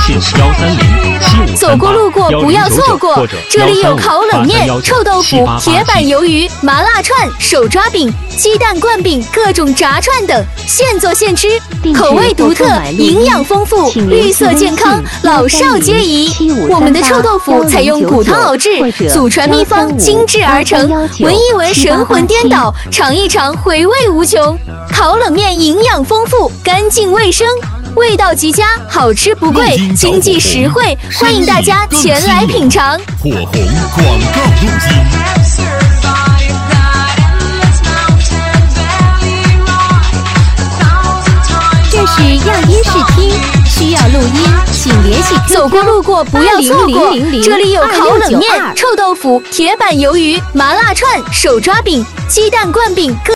信1307538 走过路过不要错过，这里有烤冷面、臭豆腐、铁板鱿鱼、麻辣串、手抓饼、鸡蛋灌饼、各种炸串等，现做现吃，口味独特，营养丰富，绿色健康，老少皆宜。我们的臭豆腐采用骨汤熬制，祖传秘方精制而成，闻一闻神魂颠倒，尝一尝回味无穷。烤冷面营养丰富，干净卫生，味道极佳，好吃不贵，经济实惠，欢迎大家前来品尝。 火红广告录音。 这是样音视听，需要录音，请联系 QQ 走过路过不要错过，这里有烤冷面、臭豆腐、铁板鱿鱼、麻辣串、手抓饼、鸡蛋灌饼。